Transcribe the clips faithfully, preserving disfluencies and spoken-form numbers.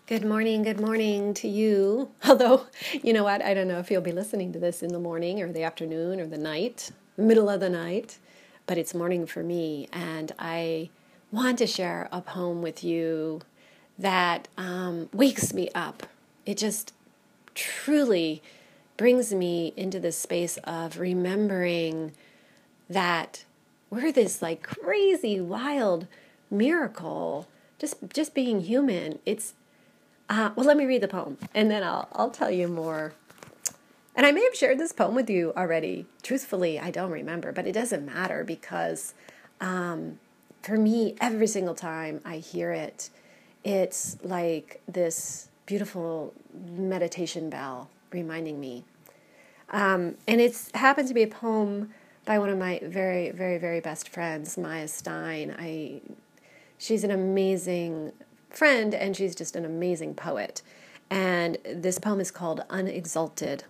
Good morning, good morning to you. Although, you know what, I don't know if you'll be listening to this in the morning or the afternoon or the night, middle of the night, but it's morning for me. And I want to share a poem with you that um, wakes me up. It just truly brings me into this space of remembering that we're this like crazy, wild miracle, just just being human. It's Uh, well, let me read the poem, and then I'll I'll tell you more. And I may have shared this poem with you already. Truthfully, I don't remember, but it doesn't matter because um, for me, every single time I hear it, it's like this beautiful meditation bell reminding me. Um, and it's happened to be a poem by one of my very, very, very best friends, Maya Stein. I, she's an amazing friend, and she's just an amazing poet. And this poem is called Unexalted.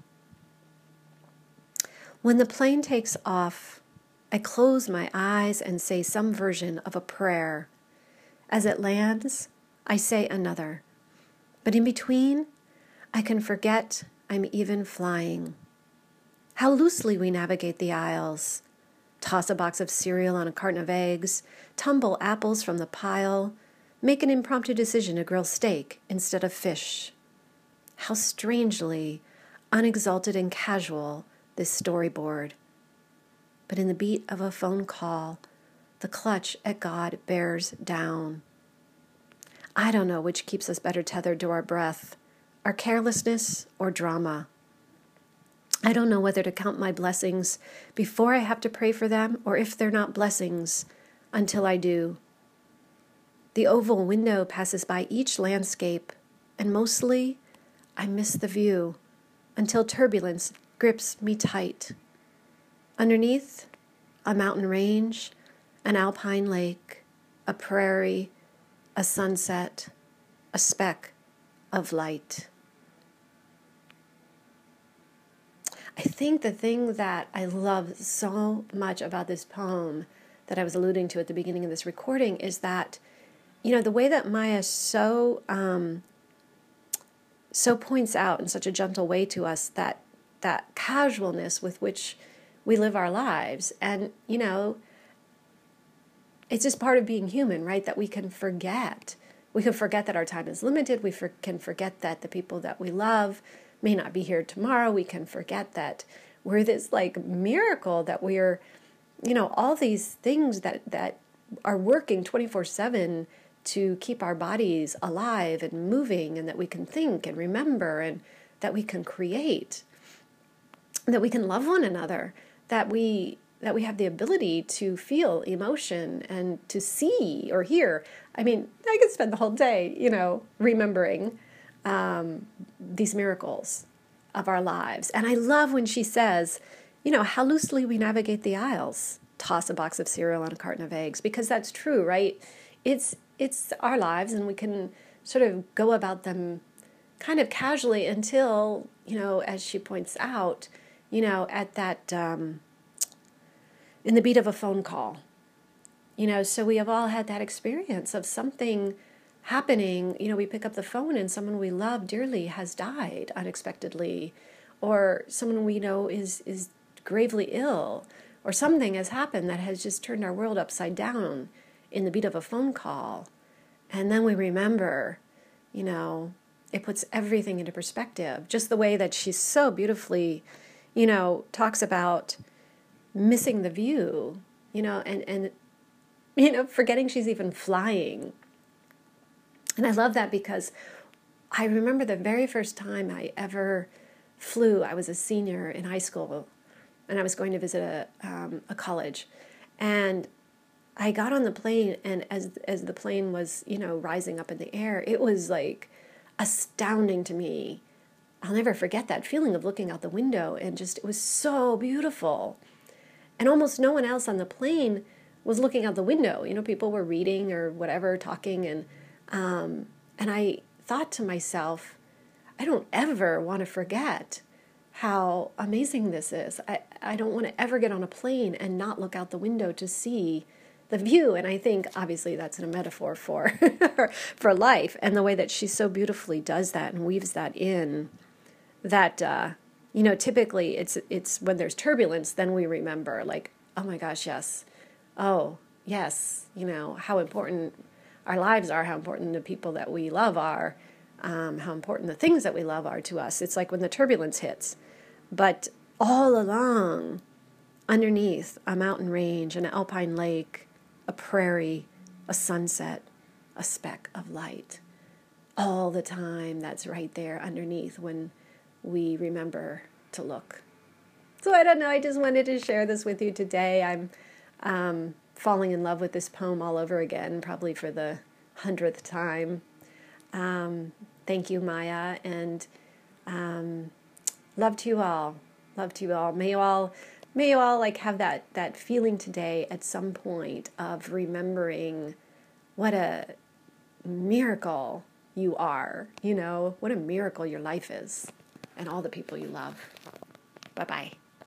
When the plane takes off, I close my eyes and say some version of a prayer. As it lands, I say another. But in between, I can forget I'm even flying. How loosely we navigate the aisles. Toss a box of cereal on a carton of eggs, tumble apples from the pile, make an impromptu decision to grill steak instead of fish. How strangely unexalted and casual this storyboard. But in the beat of a phone call, the clutch at God bears down. I don't know which keeps us better tethered to our breath, our carelessness or drama. I don't know whether to count my blessings before I have to pray for them or if they're not blessings until I do. The oval window passes by each landscape, and mostly I miss the view until turbulence grips me tight. Underneath, a mountain range, an alpine lake, a prairie, a sunset, a speck of light. I think the thing that I love so much about this poem that I was alluding to at the beginning of this recording is that, you know, the way that Maya so um, so points out in such a gentle way to us that that casualness with which we live our lives. And, you know, it's just part of being human, right? That we can forget. We can forget that our time is limited. We for, can forget that the people that we love may not be here tomorrow. We can forget that we're this like miracle, that we're, you know, all these things that, that are working twenty-four seven to keep our bodies alive and moving, and that we can think and remember, and that we can create, that we can love one another, that we that we have the ability to feel emotion and to see or hear. I mean, I could spend the whole day, you know, remembering um, these miracles of our lives. And I love when she says, you know, how loosely we navigate the aisles. Toss a box of cereal on a carton of eggs, because that's true, right? It's it's our lives, and we can sort of go about them kind of casually until, you know, as she points out, you know, at that, um, in the beat of a phone call, you know, so we have all had that experience of something happening. You know, we pick up the phone and someone we love dearly has died unexpectedly, or someone we know is, is gravely ill, or something has happened that has just turned our world upside down in the beat of a phone call. And then we remember, you know, it puts everything into perspective. Just the way that she so beautifully, you know, talks about missing the view, you know, and, and, you know, forgetting she's even flying. And I love that because I remember the very first time I ever flew. I was a senior in high school, and I was going to visit a, um, a college. And I got on the plane, and as as the plane was, you know, rising up in the air, it was like astounding to me. I'll never forget that feeling of looking out the window, and just, it was so beautiful. And almost no one else on the plane was looking out the window. You know, people were reading or whatever, talking, and um, and I thought to myself, I don't ever want to forget how amazing this is. I, I don't want to ever get on a plane and not look out the window to see the view. And I think obviously that's a metaphor for for life, and the way that she so beautifully does that and weaves that in. That uh, you know, typically it's it's when there's turbulence, then we remember, like, oh my gosh, yes, oh yes, you know, how important our lives are, how important the people that we love are, um, how important the things that we love are to us. It's like when the turbulence hits. But all along, underneath a mountain range, an alpine lake, a prairie, a sunset, a speck of light, all the time, that's right there underneath when we remember to look. So I don't know, I just wanted to share this with you today. I'm um, falling in love with this poem all over again, probably for the hundredth time. Um, thank you, Maya, and um, love to you all. Love to you all. May you all, may you all like have that that feeling today at some point of remembering what a miracle you are. You know, what a miracle your life is, and all the people you love. Bye bye.